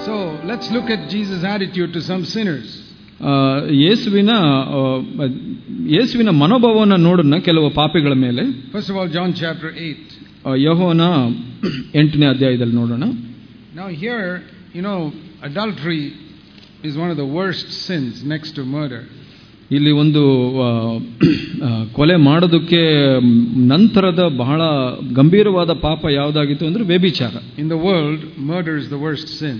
So let's look at Jesus' attitude to some sinners. ಯೇಸುವಿನ ಮನೋಭಾವವನ್ನು ನೋಡೋಣ ಕೆಲವು ಪಾಪಿಗಳ ಮೇಲೆ. First of all, John chapter 8. ಯೋಹನ 8ನೇ ಅಧ್ಯಾಯದಲ್ಲಿ ನೋಡೋಣ. Now here, adultery is one of the worst sins next to murder. ಇಲ್ಲಿ ಒಂದು ಕೊಲೆ ಮಾಡೋದಕ್ಕೆ ನಂತರದ ಬಹಳ ಗಂಭೀರವಾದ ಪಾಪ ಯಾವುದಾಗಿತ್ತು ಅಂದ್ರೆ ವ್ಯಭಿಚಾರ. In the world, murder is the worst sin.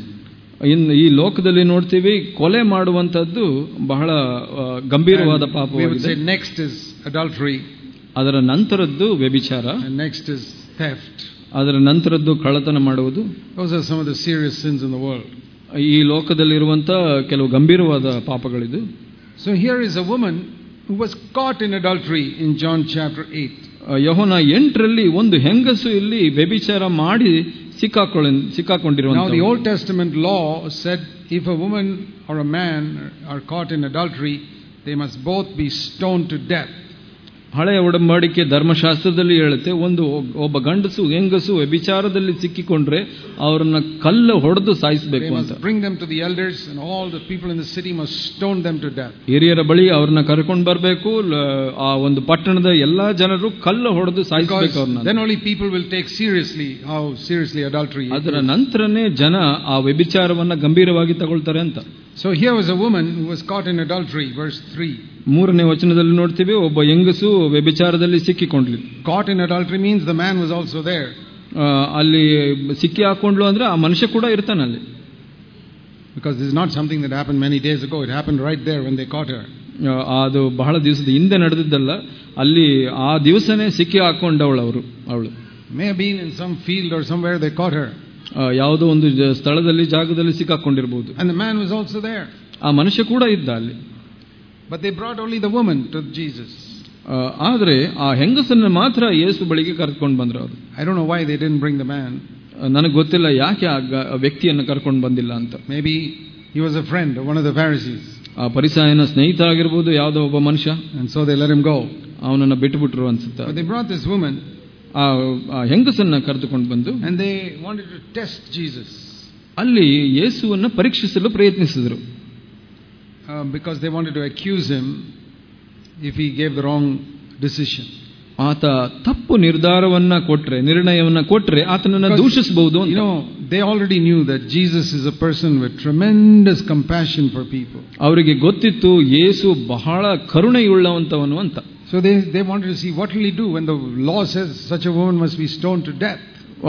ಈ ಲೋಕದಲ್ಲಿ ನೋಡ್ತೀವಿ ಕೊಲೆ ಮಾಡುವಂತದ್ದು ಬಹಳ ಗಂಭೀರವಾದ ಪಾಪವಾಗಿದೆ. Next is adultery. ಅದರ ನಂತರದ್ದು ವ್ಯಭಿಚಾರ. And next is theft. ಅದರ ನಂತರದ್ದು ಕಳ್ಳತನ ಮಾಡುವುದು. Those are some of the serious sins in the world. ಈ ಲೋಕದಲ್ಲಿರುವಂತ ಕೆಲವು ಗಂಭೀರವಾದ ಪಾಪಗಳಿದು. So here is a woman who was caught in adultery in John chapter 8. ಯೋಹನ 8ರಲ್ಲಿ ಒಂದು ಹೆಂಗಸು ಇಲ್ಲಿ ವ್ಯಭಿಚಾರ ಮಾಡಿ ಸಿಕ್ಕಾಕೊಂಡಿರುವಂತ. Now the Old Testament law said if a woman or a man are caught in adultery, they must both be stoned to death. ಹಳೆಯ ಒಡಂಬಡಿಕೆ ಧರ್ಮಶಾಸ್ತ್ರದಲ್ಲಿ ಹೇಳುತ್ತೆ ಒಬ್ಬ ಗಂಡಸು ಹೆಂಗಸು ವ್ಯಭಿಚಾರದಲ್ಲಿ ಸಿಕ್ಕಿಕೊಂಡ್ರೆ ಅವರನ್ನ ಕಲ್ಲು ಹೊಡೆದು ಸಾಯಿಸಬೇಕು ಅಂತ. Bring them to the elders and all the people in the city must stone them to death. ಹಿರಿಯರ ಬಳಿ ಅವ್ರನ್ನ ಕರ್ಕೊಂಡು ಬರಬೇಕು. ಆ ಒಂದು ಪಟ್ಟಣದ ಎಲ್ಲಾ ಜನರು ಕಲ್ಲು ಹೊಡೆದು ಸಾಯಿಸಬೇಕು ಅವ್ರನ್ನ. Then only people will take seriously how seriously adultery is. ಅದರ ನಂತರನೇ ಜನ ಆ ವ್ಯಭಿಚಾರವನ್ನ ಗಂಭೀರವಾಗಿ ತಗೊಳ್ತಾರೆ ಅಂತ. So here was a woman who was caught in adultery, verse 3. 3ನೇ ವಚನದಲ್ಲಿ ನೋಡ್ತೀವಿ ಒಬ್ಬ ಹೆಂಗಸು ವ್ಯಭಿಚಾರದಲ್ಲಿ ಸಿಕ್ಕಿಕೊಂಡ್ಲಿ. Caught in adultery means the man was also there. ಅಲ್ಲಿ ಸಿಕ್ಕಿ ಹಾಕೊಂಡ್ಲು ಅಂದ್ರೆ ಆ ಮನುಷ್ಯ ಕೂಡ ಇರ್ತಾನೆ ಅಲ್ಲಿ. Because this is not something that happened many days ago. It happened right there when they caught her. ಅದು ಬಹಳ ದಿವಸದ ಹಿಂದೆ ನಡೆದಿದ್ದಲ್ಲ, ಅಲ್ಲಿ ಆ ದಿವಸನೇ ಸಿಕ್ಕಿ ಹಾಕೊಂಡವಳು ಅವಳು. May have been in some field or somewhere they caught her. ಯಾವುದೋ ಒಂದು ಸ್ಥಳದಲ್ಲಿ ಜಾಗದಲ್ಲಿ ಸಿಕ್ಕಾಕೊಂಡಿರಬಹುದು. And the man was also there. ಆ ಮನುಷ್ಯ ಕೂಡ ಇದ್ದ ಅಲ್ಲಿ. But they brought only the woman to Jesus. ಆದರೆ ಆ ಹೆಂಗಸನ್ನ ಮಾತ್ರ ಯೇಸು ಬಳಿಗೆ ಕರ್ಕೊಂಡು ಬಂದ್ರು ಅವರು. I don't know why they didn't bring the man. ನನಗೆ ಗೊತ್ತಿಲ್ಲ ಯಾಕೆ ಆ ವ್ಯಕ್ತಿಯನ್ನು ಕರ್ಕೊಂಡು ಬಂದಿಲ್ಲ ಅಂತ. Maybe he was a friend of one of the Pharisees. ಆ ಫರಿಸಾಯನ ಸ್ನೇಹಿತ ಆಗಿರಬಹುದು, ಯಾವುದೋ ಒಬ್ಬ ಮನುಷ್ಯ. And so they let him go. ಅವನನ್ನ ಬಿಟ್ಟುಬಿಟ್ರು ಅನ್ಸುತ್ತೆ. But they brought this woman. ಆ ಹೆಂಗಸನ್ನ ಕರೆದುಕೊಂಡು ಬಂದು and they wanted to test Jesus. ಅಲ್ಲಿ ಯೇಸುವನ್ನ ಪರೀಕ್ಷಿಸಲು ಪ್ರಯತ್ನಿಸಿದರು. Because they wanted to accuse him if he gave the wrong decision. ಆತ ತಪ್ಪು ನಿರ್ಣಯವನ್ನ ಕೊಟ್ರೆ ಆತನನ್ನ ದೂಷಿಸಬಹುದು ಅಂತ. They already knew that Jesus is a person with tremendous compassion for people. ಅವರಿಗೆ ಗೊತ್ತಿತ್ತು ಯೇಸು ಬಹಳ ಕರುಣೆಯುಳ್ಳವಂತವನು ಅಂತ. So they wanted to see what will he do when the law says such a woman must be stoned to death.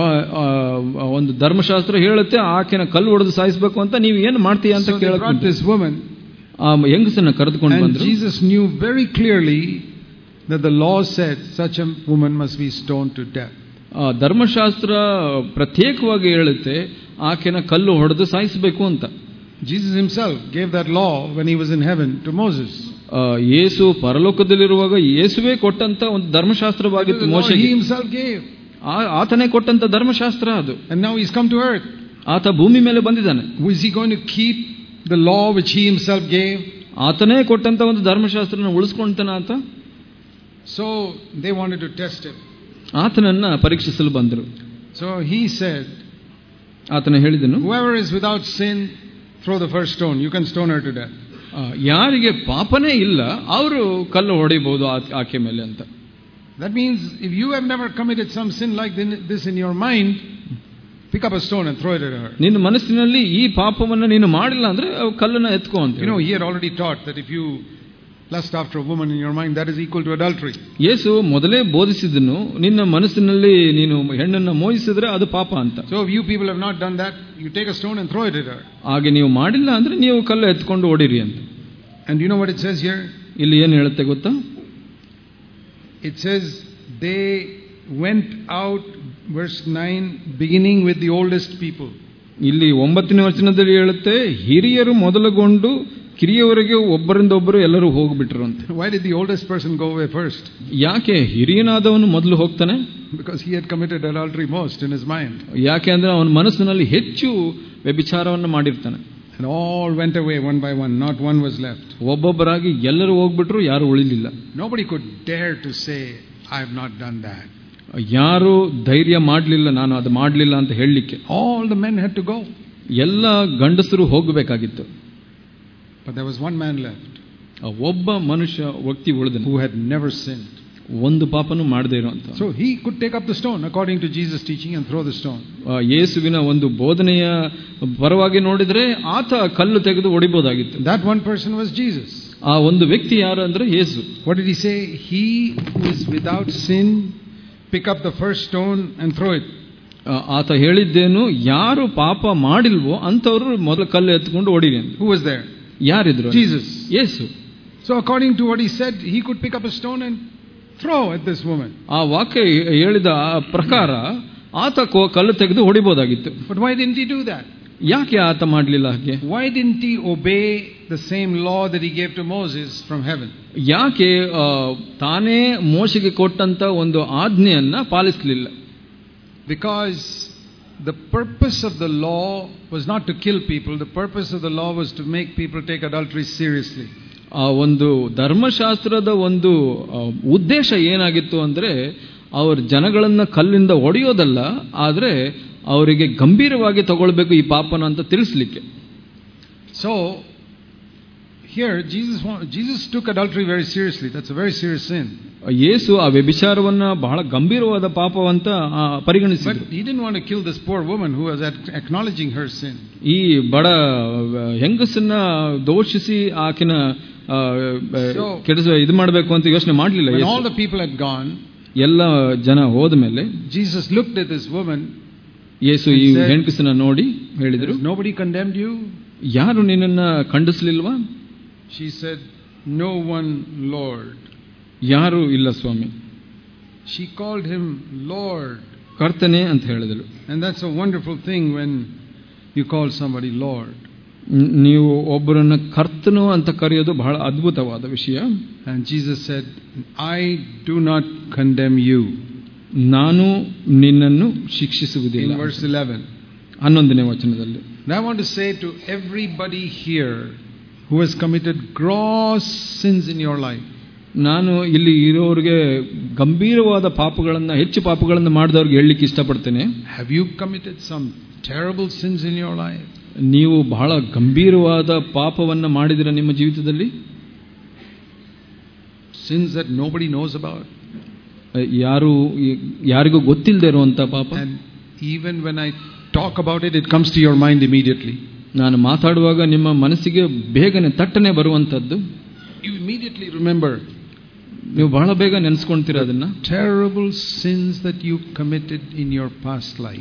ಒಂದು ಧರ್ಮಶಾಸ್ತ್ರ ಹೇಳುತ್ತೆ ಆಕೆನ ಕಲ್ಲು ಹೊಡೆದು ಸಾಯಿಸಬೇಕು ಅಂತ, ನೀವು ಏನು ಮಾಡ್ತೀಯಾ ಅಂತ ಕೇಳಕ್ಕೆ this woman. ಆ ಹೆಂಗಸನ್ನ ಕರೆದುಕೊಂಡು ಬಂದ್ರು. And Jesus knew very clearly that the law said such a woman must be stoned to death. ಧರ್ಮಶಾಸ್ತ್ರ ಪ್ರತ್ಯೇಕವಾಗಿ ಹೇಳುತ್ತೆ ಆಕೆನ ಕಲ್ಲು ಹೊಡೆದು ಸಾಯಿಸಬೇಕು ಅಂತ. Jesus himself gave that law when he was in heaven to Moses. ಯೇಸು ಪರಲೋಕದಲ್ಲಿರುವಾಗ ಯೇಸುವೇ ಕೊಟ್ಟಂತ ಒಂದು ಧರ್ಮಶಾಸ್ತ್ರವಾಗಿತ್ತು ಮೋಶೆಗೆ. He himself gave. ಆತನೇ ಕೊಟ್ಟಂತ ಧರ್ಮಶಾಸ್ತ್ರ ಅದು. And now he's come to earth. ಆತ ಭೂಮಿ ಮೇಲೆ ಬಂದಿದ್ದಾನೆ. Is he going to keep the law which he himself gave? ಆತನೇ ಕೊಟ್ಟಂತ ಒಂದು ಧರ್ಮಶಾಸ್ತ್ರನ ಉಳಿಸ್ಕೊಂತಾನ ಆತ. So they wanted to test him. ಆತನನ್ನ ಪರೀಕ್ಷಿಸಲು ಬಂದರು. So he said, ಆತನ ಹೇಳಿದನು, whoever is without sin, throw the first stone. You can stone her to death. ಯಾರಿಗೆ ಪಾಪನೇ ಇಲ್ಲ ಅವರು ಕಲ್ಲು ಹೊಡೆಯಬಹುದು ಆಕೆ ಮೇಲೆ ಅಂತ. That means if you have never committed some sin like this in your mind, pick up a stone and throw it at her. ನಿನ್ನ ಮನಸ್ಸಿನಲ್ಲಿ ಈ ಪಾಪವನ್ನ ನೀನು ಮಾಡಿಲ್ಲ ಅಂದ್ರೆ ಕಲ್ಲನ್ನ ಎತ್ಕೋ ಅಂತ. He had already taught that if you lust after a woman in your mind, that is equal to adultery. ಯೇಸು ಮೊದಲೇ ಬೋಧಿಸಿದನು, ನಿನ್ನ ಮನಸ್ಸಿನಲ್ಲಿ ನೀನು ಹೆಣ್ಣನ್ನ ಮೋಹಿಸಿದ್ರೆ ಅದು ಪಾಪ ಅಂತ. So if you people have not done that, you take a stone and throw it at her. ಹಾಗೆ ನೀವು ಮಾಡಿಲ್ಲ ಅಂದ್ರೆ ನೀವು ಕಲ್ಲು ಎತ್ಕೊಂಡು ಓಡಿರಿ ಅಂತ. And you know what it says here? ಇಲ್ಲಿ ಏನು ಹೇಳುತ್ತೆ ಗೊತ್ತಾ? It says they went out, verse 9, beginning with the oldest people. ಇಲ್ಲಿ 9ನೇ ವಚನದಲ್ಲಿ ಹೇಳುತ್ತೆ, ಹಿರಿಯರು ಮೊದಲುಗೊಂಡು ಕಿರಿಯವರೆಗೆ ಒಬ್ಬರಿಂದ ಒಬ್ಬರು ಎಲ್ಲರೂ ಹೋಗ್ಬಿಟ್ರು ಅಂತ. Why did the oldest person go away first? ಯಾಕೆ ಹಿರಿಯನಾದವನು ಮೊದಲು ಹೋಗ್ತಾನೆ? Because he had committed adultery most in his mind. ಯಾಕೆ ಅಂದ್ರೆ ಅವನ ಮನಸ್ಸಿನಲ್ಲಿ ಹೆಚ್ಚು ವ್ಯಭಿಚಾರವನ್ನು ಮಾಡಿರ್ತಾನೆ. And all went away one by one, not one was left. ಒಬ್ಬೊಬ್ಬರಾಗಿ ಎಲ್ಲರೂ ಹೋಗ್ಬಿಟ್ರು, ಯಾರು ಉಳಿಲಿಲ್ಲ. Nobody could dare to say, I have not done that. ಯಾರು ಧೈರ್ಯ ಮಾಡಲಿಲ್ಲ, ನಾನು ಅದು ಮಾಡಲಿಲ್ಲ ಅಂತ ಹೇಳಲಿಕ್ಕೆ. All the men had to go. ಎಲ್ಲ ಗಂಡಸರು ಹೋಗಬೇಕಾಗಿತ್ತು. But there was one man left. ಒಬ್ಬ ವ್ಯಕ್ತಿ ಉಳಿದನು, who had never sinned. ಒಂದು ಪಾಪನೂ ಮಾಡದೇ ಇರುವಂತ. So he could take up the stone according to Jesus' teaching and throw the stone. ಯೇಸುವಿನ ಒಂದು ಬೋಧನೆಯ ಪರವಾಗಿ ನೋಡಿದ್ರೆ ಆತ ಕಲ್ಲು ತೆಗೆದು ಹೊಡಿಬಹುದಾಗಿತ್ತು. That one person was Jesus. ಆ ಒಂದು ವ್ಯಕ್ತಿ ಯಾರು ಅಂದ್ರೆ ಯೇಸು. What did he say? He who is without sin, pick up the first stone and throw it. ಆತ ಹೇಳಿದ್ದೇನು, ಯಾರು ಪಾಪ ಮಾಡಿಲ್ವೋ ಅಂತವರು ಮೊದಲು ಕಲ್ಲು ಎತ್ಕೊಂಡು ಹೊಡಿರಿ ಅಂತ. Who was there? ಯಾರಿದ್ರು? Jesus. Yesu. So according to what he said, he could pick up a stone and throw at this woman. ಆ ವಾಕ್ಯ ಹೇಳಿದ ಪ್ರಕಾರ ಆತ ಕಲ್ಲು ತೆಗೆದು ಹೊಡಿಬಹುದಾಗಿತ್ತು. But why didn't he do that? ಯಾಕೆ ಆತ ಮಾಡಲಿಲ್ಲ ಹಾಗೆ? Why didn't he obey the same law that he gave to Moses from heaven? ಯಾಕೆ ತಾನೇ ಮೋಶೆಗೆ ಕೊಟ್ಟಂತ ಒಂದು ಆಜ್ಞೆಯನ್ನ ಪಾಲಿಸಲಿಲ್ಲ? Because the purpose of the law was not to kill people. The purpose of the law was to make people take adultery seriously. ಆ ಒಂದು ಧರ್ಮಶಾಸ್ತ್ರದ ಒಂದು ಉದ್ದೇಶ ಏನಾಗಿತ್ತು ಅಂದ್ರೆ ಅವ್ರ ಜನಗಳನ್ನ ಕಲ್ಲಿಂದ ಹೊಡೆಯೋದಲ್ಲ, ಆದ್ರೆ ಅವರಿಗೆ ಗಂಭೀರವಾಗಿ ತಗೊಳ್ಬೇಕು ಈ ಪಾಪನ ಅಂತ ತಿಳಿಸ್ಲಿಕ್ಕೆ. So here Jesus took adultery very seriously. That's a very serious sin. ಯೇಸು ಆ ವ್ಯಭಿಚಾರವನ್ನ ಬಹಳ ಗಂಭೀರವಾದ ಪಾಪವಂತ ಪರಿಗಣಿಸಿದ್ರು. But he didn't want to kill this poor woman who was acknowledging her sin. ಈ ಬಡ ಹೆಂಗಸನ್ನ ದೋಷಿಸಿ ಆಕಿನ ಇದು ಮಾಡಬೇಕು ಅಂತ ಯೋಚನೆ ಮಾಡಲಿಲ್ಲ. When all the people had gone, ಎಲ್ಲ ಜನ ಹೋದ ಮೇಲೆ Jesus looked at this woman. ಯೇಸು ಈ ಹೆಂಗಸನ್ನ ನೋಡಿ ಹೇಳಿದ್ರು, nobody condemned you? ಯಾರು ನಿನ್ನನ್ನ ಖಂಡಿಸಲಿಲ್ವಾ? She said, no one, Lord. ಯಾರು ಇಲ್ಲ ಸ್ವಾಮಿ. She called him Lord. ಕರ್ತನೆ ಅಂತ ಹೇಳಿದಳು. And that's a wonderful thing when you call somebody Lord. ನೀವು ಒಬ್ಬರನ್ನ ಕರ್ತನು ಅಂತ ಕರೆಯೋದು ಬಹಳ ಅದ್ಭುತವಾದ ವಿಷಯ. And Jesus said, I do not condemn you. ನಾನು ನಿನ್ನನ್ನು ಶಿಕ್ಷಿಸುವುದಿಲ್ಲ. In verse 11. 11ನೇ ವಚನದಲ್ಲಿ. And I want to say to everybody here who has committed gross sins in your life. ನಾನು ಇಲ್ಲಿ ಇರೋರಿಗೆ ಗಂಭೀರವಾದ ಪಾಪಗಳನ್ನ, ಹೆಚ್ಚು ಪಾಪಗಳನ್ನ ಮಾಡಿದವ್ರಿಗೆ ಹೇಳಲಿಕ್ಕೆ ಇಷ್ಟಪಡ್ತೇನೆ. Have you committed some terrible sins in your life? ನೀವು ಬಹಳ ಗಂಭೀರವಾದ ಪಾಪವನ್ನ ಮಾಡಿದಿರ ನಿಮ್ಮ ಜೀವಿತದಲ್ಲಿ? Sins that nobody knows about. ಯಾರಿಗೂ ಗೊತ್ತಿಲ್ಲದೆ ಇರುವಂತ ಪಾಪ. And even when I talk about it, it comes to your mind immediately. ನಾನು ಮಾತಾಡುವಾಗ ನಿಮ್ಮ ಮನಸ್ಸಿಗೆ ಬೇಗನೆ ತಟ್ಟನೆ ಬರುವಂತದ್ದು. You immediately remember. ನೀವು ಬಹಳ ಬೇಗ ನೆನೆಸ್ಕೊಂತೀರ ಅದನ್ನ. Terrible sins that you committed in your past life.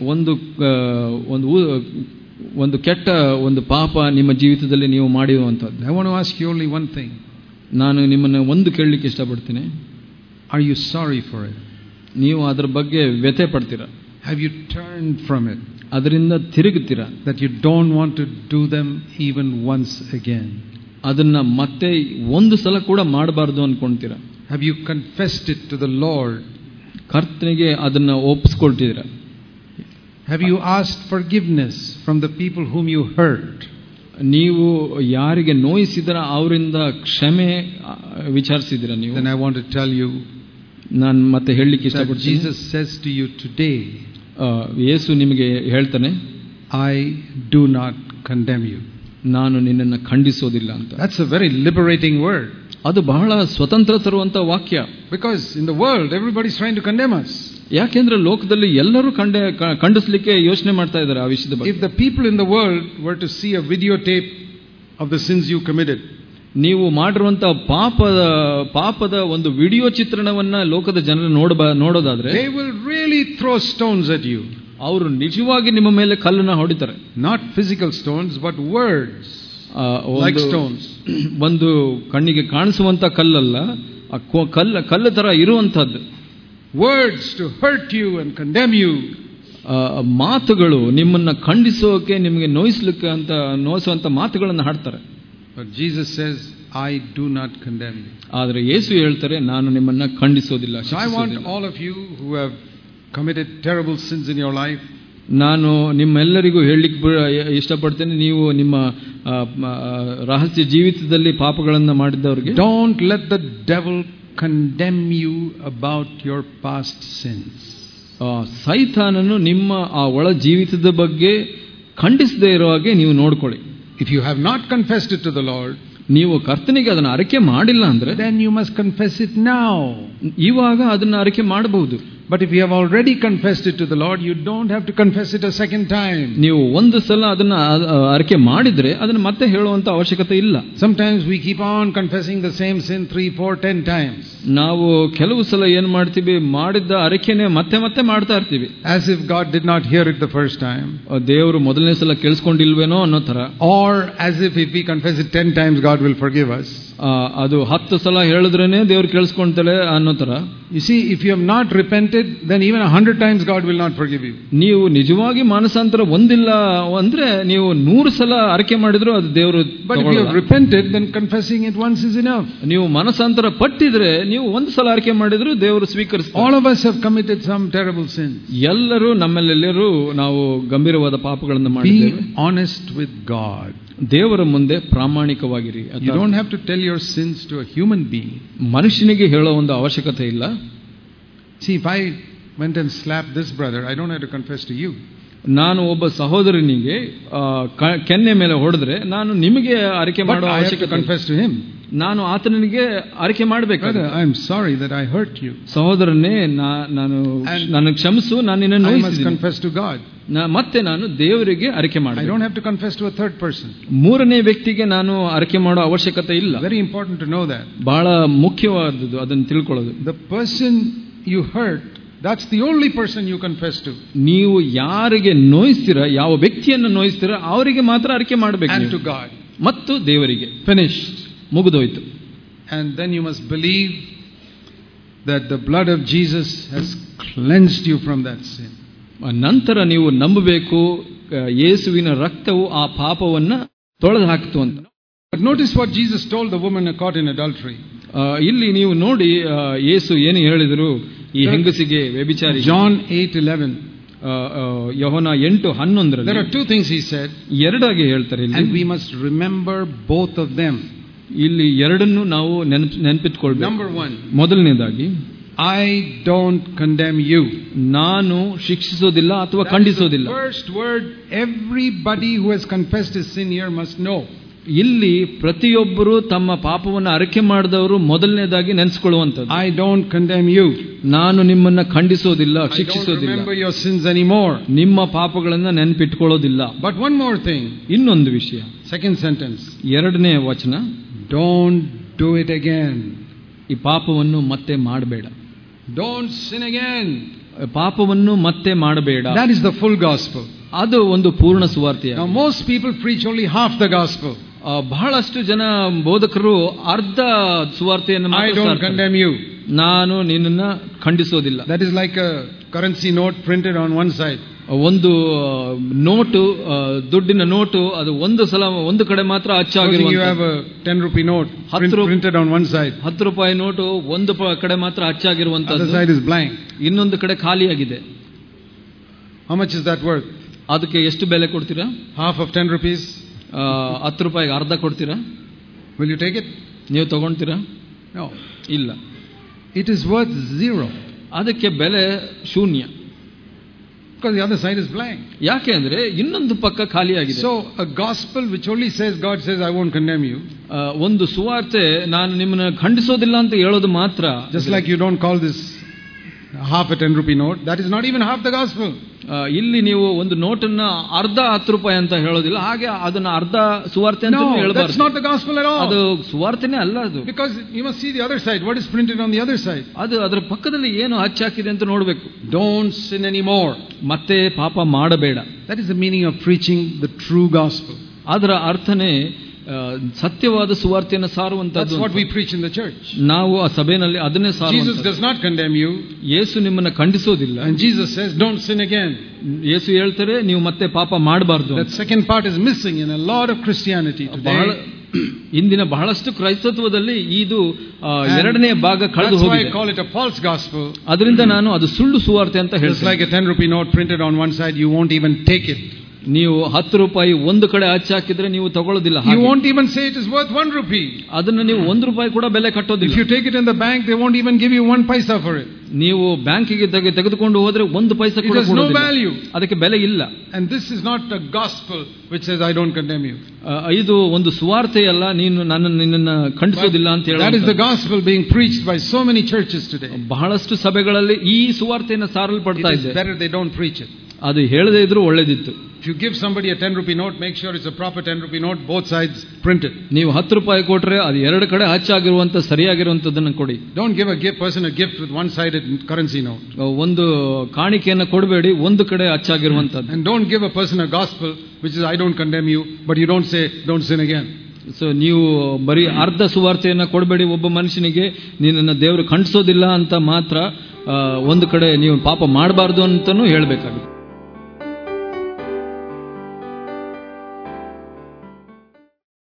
ಒಂದು ಕೆಟ್ಟ ಒಂದು ಪಾಪ ನಿಮ್ಮ ಜೀವಿತದಲ್ಲಿ ನೀವು ಮಾಡಿರುವಂತದ್ದು. I want to ask you only one thing. ನಾನು ನಿಮ್ಮನ್ನ ಒಂದು ಕೇಳಲಿಕ್ಕೆ ಇಷ್ಟಪಡ್ತೀನಿ. Are you sorry for it? ನೀವು ಅದರ ಬಗ್ಗೆ ವ್ಯಥೆ ಪಡ್ತೀರಾ? Have you turned from it? ಅದರಿಂದ ತಿರುಗುತ್ತೀರಾ? That you don't want to do them even once again. ಅದನ್ನ ಮತ್ತೆ ಒಂದು ಸಲ ಕೂಡ ಮಾಡಬಾರದು ಅನ್ಕೊಂತೀರಾ? Have you confessed it to the Lord? ಕರ್ತನಿಗೆ ಅದನ್ನ ಒಪ್ಪಿಸಿಕೊಳ್ತಿದ್ದೀರಾ? Have you asked forgiveness from the people whom you hurt? ನೀವು ಯಾರಿಗೆ ನೋಯಿಸಿದರ ಅವರಿಂದ ಕ್ಷಮೆ ವಿಚಾರಿಸಿದಿರಾ ನೀವು? Then I want to tell you, ನಾನು ಮತ್ತೆ ಹೇಳಲಿಕ್ಕೆ ಇಷ್ಟಪಡ್ತೀನಿ. Jesus says to you today, ಯೇಸು ನಿಮಗೆ ಹೇಳ್ತಾನೆ, I do not condemn you. ನಾನು ನಿನ್ನನ್ನು ಖಂಡಿಸೋದಿಲ್ಲ ಅಂತ. That's a very liberating word. ಅದು ಬಹಳ ಸ್ವತಂತ್ರ ತರುವಂತ ವಾಕ್ಯ. Because in the world everybody is trying to condemn us. ಯಾಕೆಂದ್ರೆ ಲೋಕದಲ್ಲಿ ಎಲ್ಲರೂ ಖಂಡಿಸಲಿಕ್ಕೆ ಯೋಚನೆ ಮಾಡ್ತಾ ಇದ್ದಾರೆ ಆ ವಿಷಯದ ಬಗ್ಗೆ. If the people in the world were to see a videotape of the sins you committed, ನೀವು ಮಾಡಿರುವಂತ ಪಾಪದ ಒಂದು ವಿಡಿಯೋ ಚಿತ್ರಣವನ್ನ ಲೋಕದ ಜನರು ನೋಡೋದಾದ್ರೆ, they will really throw stones at you. ಅವರು ನಿಜವಾಗಿ ನಿಮ್ಮ ಮೇಲೆ ಕಲ್ಲನ್ನ ಹೊಡಿತಾರೆ. Not physical stones but words like stones. ಒಂದು ಕಣ್ಣಿಗೆ ಕಾಣಿಸುವಂತ ಕಲ್ಲಲ್ಲ, ಕಲ್ಲು ತರ ಇರುವಂತದ್ದು. Words to hurt you and condemn you. ಮಾತುಗಳು ನಿಮ್ಮನ್ನ ಖಂಡಿಸೋಕೆ, ನಿಮಗೆ ನೋಯಿಸುವಂತ ಮಾತುಗಳನ್ನು ಹಾಡ್ತಾರೆ. But Jesus says, I do not condemn you. ಆದರೆ ಯೇಸು ಹೇಳ್ತಾರೆ, ನಾನು ನಿಮ್ಮನ್ನ ಖಂಡಿಸೋದಿಲ್ಲ. So I want all of you who have committed terrible sins in your life, ನಾನು ನಿಮ್ಮೆಲ್ಲರಿಗೂ ಹೇಳಲಿಕ್ಕೆ ಇಷ್ಟಪಡ್ತೇನೆ, ನೀವು ನಿಮ್ಮ ರಹಸ್ಯ ಜೀವಿತದಲ್ಲಿ ಪಾಪಗಳನ್ನು ಮಾಡಿದವರಿಗೆ, don't let the devil condemn you about your past sins. ಸೈತಾನನು ನಿಮ್ಮ ಆ ಒಳ ಜೀವಿತದ ಬಗ್ಗೆ ಖಂಡಿಸದೇ ಇರೋ ಹಾಗೆ ನೀವು ನೋಡ್ಕೊಳ್ಳಿ. If you have not confessed it to the Lord, ನೀವು ಕರ್ತನಿಗೆ ಅದನ್ನು ಅರಿಕೆ ಮಾಡಿಲ್ಲ ಅಂದ್ರೆ then you must confess it now. ಇವಾಗ ಅದನ್ನ ಅರಿಕೆ ಮಾಡಬಹುದು. But if you have already confessed it to the Lord, you don't have to confess it a second time. ನೀವು ಒಂದು ಸಲ ಅದನ್ನ ಅರಿಕೆ ಮಾಡಿದ್ರೆ ಅದನ್ನ ಮತ್ತೆ ಹೇಳುವಂತ ಅವಶ್ಯಕತೆ ಇಲ್ಲ. Sometimes we keep on confessing the same sin 3, 4, 10 times. ನಾವು ಕೆಲವು ಸಲ ಏನ್ ಮಾಡ್ತೀವಿ, ಮಾಡಿದ್ದ ಅರಿಕೆನೆ ಮತ್ತೆ ಮತ್ತೆ ಮಾಡ್ತಾ ಇರ್ತೀವಿ. As if God did not hear it the first time. ದೇವರು ಮೊದಲನೇ ಸಲ ಕೇಳಿಸ್ಕೊಂಡಿಲ್ವೇನೋ ಅನ್ನೋ ತರ. Or as if we confess it 10 times, God will forgive us. ಅದು 10 ಸಲ ಹೇಳಿದ್ರೇನೆ ದೇವ್ರು ಕೇಳಿಸ್ಕೊಂತಾಳೆ ಅನ್ನೋ ತರ. You see, if you have not repented, then even 100 times God will not forgive you. ನೀವು ನಿಜವಾಗಿ ಮಾನಸಾಂತರ ಹೊಂದಿಲ್ಲ ಅಂದ್ರೆ ನೀವು 100 ಸಲ ಅರಿಕೆ ಮಾಡಿದ್ರು ಅದು ದೇವರು. But if you have repented, then confessing it once is enough. ನೀವು ಮಾನಸಾಂತರ ಪಟ್ಟಿದ್ರೆ ನೀವು ಒಂದು ಸಲ ಅರಿಕೆ ಮಾಡಿದ್ರು ದೇವರು ಸ್ವೀಕರಿಸ್ತಾರೆ. All of us have committed some terrible sins. ಎಲ್ಲರೂ ನಮ್ಮಲ್ಲೆಲ್ಲರೂ ನಾವು ಗಂಭೀರವಾದ ಪಾಪಗಳನ್ನು ಮಾಡಿದ್ದೇವೆ. Be honest with God. ದೇವರ ಮುಂದೆ ಪ್ರಾಮಾಣಿಕವಾಗಿರಿ. You don't have to tell your sins to a human being. ಮನುಷ್ಯನಿಗೆ ಹೇಳೋ ಒಂದು ಅವಶ್ಯಕತೆ ಇಲ್ಲ. See, if I went and slapped this brother, I don't have to confess to you. ನಾನು ಒಬ್ಬ ಸಹೋದರನಿಗೆ ಕೆನ್ನೆ ಮೇಲೆ ಹೊಡೆದ್ರೆ ನಾನು ನಿಮಗೆ ಅರಿಕೆ ಮಾಡುವ ಅವಶ್ಯಕತೆ confess to him. ನಾನು ಆತನಿಗೆ ಅರಿಕೆ ಮಾಡಬೇಕು. I am sorry that I hurt you. ಸಹೋದರನೇ, ನಾನು ಕ್ಷಮಿಸು, ನಾನು ನಿನ್ನನ್ನು ನೋಯಿಸಿದ್ದೀನಿ. I must confess to God. ಮತ್ತೆ ನಾನು ದೇವರಿಗೆ ಅರಿಕೆ ಮಾಡಬೇಕು. I don't have to confess to a third person. ಮೂರನೇ ವ್ಯಕ್ತಿಗೆ ನಾನು ಅರಿಕೆ ಮಾಡೋ ಅವಶ್ಯಕತೆ ಇಲ್ಲ. Very important to know that. ಬಹಳ ಮುಖ್ಯವಾದದ್ದು ಅದನ್ನು ತಿಳ್ಕೊಳ್ಳೋದು. The person you hurt, that's the only person you confess to. ನೀವು ಯಾರಿಗೆ ನೋಯಿಸ್ತೀರಾ, ಯಾವ ವ್ಯಕ್ತಿಯನ್ನು ನೋಯಿಸ್ತೀರಾ ಅವರಿಗೆ ಮಾತ್ರ ಅರಿಕೆ ಮಾಡಬೇಕು. And to God. ಮತ್ತು ದೇವರಿಗೆ. Finished. ಮುಗಿದೋಯ್ತು. And then you must believe that the blood of Jesus has cleansed you from that sin. ನಂತರ ನೀವು ನಂಬಬೇಕು ಯೇಸುವಿನ ರಕ್ತವು ಆ ಪಾಪವನ್ನ ತೊಳೆದು ಹಾಕಿತು ಅಂತ. But notice what Jesus told the woman caught in adultery. ಇಲ್ಲಿ ನೀವು ನೋಡಿ ಯೇಸು ಏನು ಹೇಳಿದರು ಈ ಹೆಂಗಸಿಗೆ ವ್ಯಭಿಚಾರಿ. John 8:11. Yohana 8:11. There are two things he said. ಎರಡಾಗಿ ಹೇಳ್ತಾರೆ ಇಲ್ಲಿ. And we must remember both of them. ಇಲ್ಲಿ ಎರಡನ್ನು ನಾವು ನೆನಪಿಟ್ಕೊಳ್ಬೇಕು. Number 1. ಮೊದಲನೇದಾಗಿ, I don't condemn you. ನಾನು ಶಿಕ್ಷಿಸೋದಿಲ್ಲ ಅಥವಾ ಖಂಡಿಸೋದಿಲ್ಲ. First word everybody who has confessed his sin here must know. ಇಲ್ಲಿ ಪ್ರತಿಯೊಬ್ಬರು ತಮ್ಮ ಪಾಪವನ್ನು ಅರಿಕೆ ಮಾಡಿದವರು ಮೊದಲನೇದಾಗಿ ನೆನೆಸಿಕೊಳ್ಳುವಂಥದ್ದು. I don't condemn you. ನಾನು ನಿಮ್ಮನ್ನ ಖಂಡಿಸೋದಿಲ್ಲ, ಶಿಕ್ಷಿಸೋದಿಲ್ಲ. I don't remember your sins anymore. ನಿಮ್ಮ ಪಾಪಗಳನ್ನ ನೆನಪಿಟ್ಕೊಳ್ಳೋದಿಲ್ಲ. But one more thing. ಇನ್ನೊಂದು ವಿಷಯ. Second sentence. ಎರಡನೇ ವಚನ. Don't do it again. ಈ ಪಾಪವನ್ನು ಮತ್ತೆ ಮಾಡಬೇಡ. Don't sin again. ಪಾಪವನ್ನು ಮತ್ತೆ ಮಾಡಬೇಡ. That is the full gospel. ಅದು ಒಂದು ಪೂರ್ಣ ಸುವಾರ್ತೆ. Now most people preach only half the gospel. ಬಹಳಷ್ಟು ಜನ ಬೋಧಕರು ಅರ್ಧ ಸುವಾರ್ತೆಯನ್ನು I don't condemn you. ನಾನು ನಿನ್ನನ್ನ ಖಂಡಿಸೋದಿಲ್ಲ. That is like a currency note printed on one side. ಒಂದು ನೋಟು, ದುಡ್ಡಿನ ನೋಟು, ಅದು ಒಂದು ಸಲ ಒಂದು ಕಡೆ ಮಾತ್ರ ಅಚ್ಚಾಗಿರುವಂತ. You have a 10 rupee note printed on one side. 10 ರೂಪಾಯಿ ನೋಟು ಒಂದು ಕಡೆ ಮಾತ್ರ ಅಚ್ಚಾಗಿರುವಂತದ್ದು. Other side is blank. ಇನ್ನೊಂದು ಕಡೆ ಖಾಲಿಯಾಗಿದೆ. How much is that worth? ಅದಕ್ಕೆ ಎಷ್ಟು ಬೆಲೆ ಕೊಡ್ತೀರಾ? Half of 10 rupees. 10 ರೂಪಾಯಿಗೆ ಅರ್ಧ ಕೊಡ್ತೀರಾ? Will you take it? ನೀವು ತಗೊಂತೀರಾ? No. ಇಲ್ಲ. It is worth 0. ಅದಕ್ಕೆ ಬೆಲೆ ಶೂನ್ಯ. Because the other side is blank. ಯಾಕೆ ಅಂದ್ರೆ ಇನ್ನೊಂದು ಪಕ್ಕ ಖಾಲಿಯಾಗಿದೆ. So a gospel which only says God says I won't condemn you. ಒಂದು ಸುವಾರ್ತೆ ನಾನು ನಿಮ್ಮನ್ನ ಖಂಡಿಸೋದಿಲ್ಲ ಅಂತ ಹೇಳೋದು ಮಾತ್ರ. Just like you don't call this half a 10 rupee note, that is not even half the gospel. ಇಲ್ಲಿ ನೀವು ಒಂದು ನೋಟನ್ನ ಅರ್ಧ 10 ರೂಪಾಯಿ ಅಂತ ಹೇಳೋದಿಲ್ಲ, ಹಾಗೆ ಅದನ್ನ ಅರ್ಧ ಸುವಾರ್ತೆ ಅಂತ ಹೇಳಬಾರದು. That's not the gospel at all. ಅದು ಸುವಾರ್ತೆನೇ ಅಲ್ಲ ಅದು. Because you must see the other side. What is printed on the other side? ಅದು ಅದರ ಪಕ್ಕದಲ್ಲಿ ಏನು ಹಚ್ಚಾಕಿದೆ ಅಂತ ನೋಡಬೇಕು. Don't sin anymore. ಮತ್ತೆ ಪಾಪ ಮಾಡಬೇಡ. That is the meaning of preaching the true gospel. ಅದರ ಅರ್ಥನೇ ಸತ್ಯವಾದ ಸುವಾರ್ತೆಯನ್ನು ಸಾರುವಂತದ್ದು. That's what we preach in the church. ನಾವು ಆ ಸಭೆಯಲ್ಲಿ ಅದನ್ನೇ ಸಾರುವಂತದ್ದು. Jesus does not condemn you. ಯೇಸು ನಿಮ್ಮನ್ನ ಖಂಡಿಸೋದಿಲ್ಲ. And Jesus says don't sin again. ಯೇಸು ಹೇಳ್ತಾರೆ ನೀವು ಮತ್ತೆ ಪಾಪ ಮಾಡಬಾರದು. That second part is missing in a lot of Christianity today. ಇಂದಿನ ಬಹಳಷ್ಟು ಕ್ರೈಸ್ತತ್ವದಲ್ಲಿ ಇದು ಎರಡನೇ ಭಾಗ ಕಳೆದು ಹೋಗಿದೆ. That's why I call it a false gospel. ಅದರಿಂದ ನಾನು ಅದು ಸುಳ್ಳು ಸುವಾರ್ತೆ ಅಂತ ಹೇಳ್ತೀನಿ. Just like a 10 rupee note printed on one side, you won't even take it. ನೀವು 10 ರೂಪಾಯಿ ಒಂದು ಕಡೆ ಹಾಕಿದ್ರೆ ನೀವು ತಗೊಳ್ಳೋದಿಲ್ಲ. You won't even say it is worth 1 rupee. ಅದನ್ನ ನೀವು 1 ರೂಪಾಯಿ ಕೂಡ ಬೆಲೆ ಕಟ್ಟೋದಿಲ್ಲ. If you take it in the bank, they won't even give you 1 paisa for it. ನೀವು ಬ್ಯಾಂಕಿಗೆ ತೆಗೆದುಕೊಂಡು ಹೋದ್ರೆ 1 ಪೈಸಾ ಕೂಡ ಕೊಡೋದಿಲ್ಲ. It has no value. ಅದಕ್ಕೆ ಬೆಲೆ ಇಲ್ಲ. And this is not a gospel which says I don't condemn you. ಇದು ಒಂದು ಸುವಾರ್ತೆಯಲ್ಲ, ನೀನು ನಿನ್ನನ್ನು ಖಂಡಿಸೋದಿಲ್ಲ ಅಂತ ಹೇಳೋದು. That is the gospel being preached by so many churches today. ಬಹಳಷ್ಟು ಸಭೆಗಳಲ್ಲಿ ಈ ಸುವಾರ್ತೆಯನ್ನು ಸಾರಲ್ಪಡ್ತಾ ಇದೆ. It is better they don't preach it. ಅದು ಹೇಳದೇ ಇದ್ರೂ ಒಳ್ಳೇದಿತ್ತು. If you give somebody a 10 rupee note, make sure it's a proper 10 rupee note, both sides printed. ನೀವು 10 ರೂಪಾಯಿ ಕೊಟ್ರೆ ಅದು ಎರಡು ಕಡೆ ಹಚ್ಚಾಗಿರುವಂತ ಸರಿಯಾಗಿರುವಂತದನ್ನು ಕೊಡಿ. Don't give a person a gift with one-sided currency note. ಒಂದು ಕಾಣಿಕೆಯನ್ನು ಕೊಡಬೇಡಿ ಒಂದು ಕಡೆ ಹಚ್ಚಾಗಿರುವಂತದ್ದು. And don't give a person a gospel which is I don't condemn you, but you don't say don't sin again. So ನೀವು ಬರೀ ಅರ್ಧ ಸುವಾರ್ತೆಯನ್ನ ಕೊಡಬೇಡಿ. ಒಬ್ಬ ಮನುಷ್ಯನಿಗೆ ನಿನ್ನನ್ನು ದೇವರು ಖಂಡಿಸೋದಿಲ್ಲ ಅಂತ ಮಾತ್ರ ಒಂದು ಕಡೆ ನೀವು ಪಾಪ ಮಾಡಬಾರ್ದು ಅಂತಾನೂ ಹೇಳಬೇಕಾಗುತ್ತೆ.